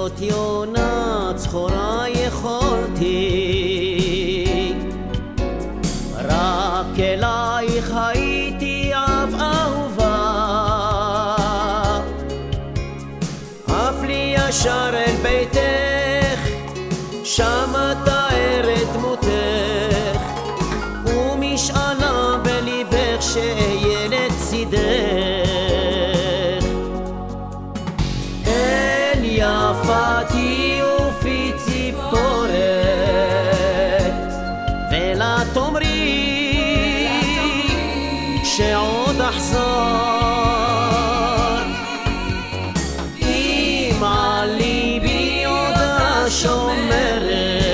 להיות יונה צחורה יכולתי, רק אלייך הייתי אב אהובה, עף לי ישר אל ביתך, שם אתאר את דמותך, ומשאלה בליבך שאהיה לצידך. אל יפתי ופי ציפורת, ולה תאמרי שעוד אחזור, אם על ליבי עודה שומרת,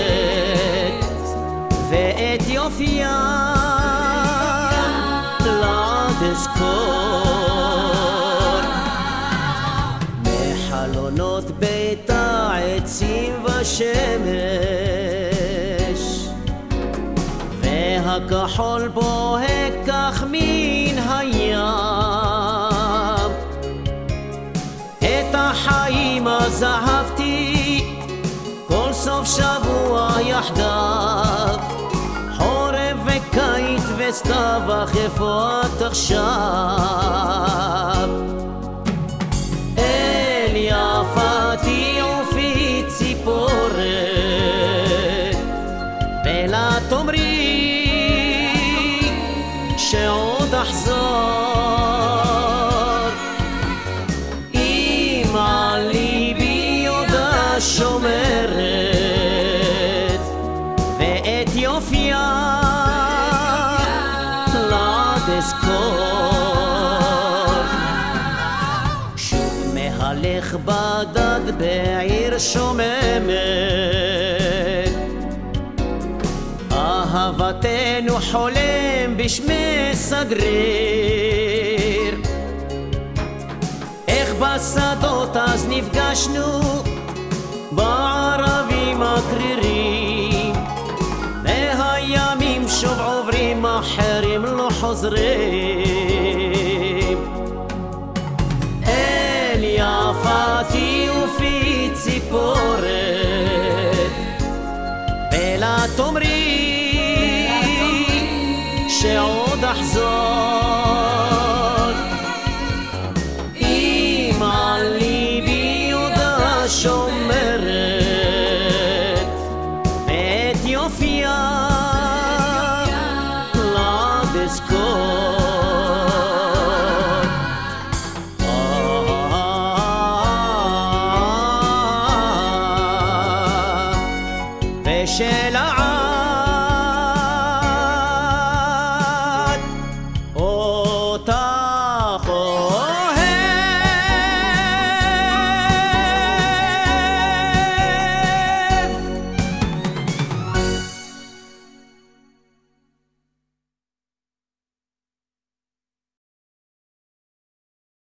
ואת יופייה לה תזכור. מחלונות ביתה עצים ושמש, והכחול בוהק כך מן הים, את החיים אז אהבתי כל סוף שבוע יחדיו, חורף וקיץ וסתיו, אך איפה את עכשיו? אל יפתי ופי ציפורת, ולה תאמרי שעוד אחזור, אם על ליבי עודה שומרת, ואת יופייה לה תזכור. שוב מהלך בדד בעיר שוממת, אהבתנו חולם בשמי סגריר, איך בשדות אז נפגשנו בערבים הקרירים, והימים שוב עוברים אחרים לא חוזרים.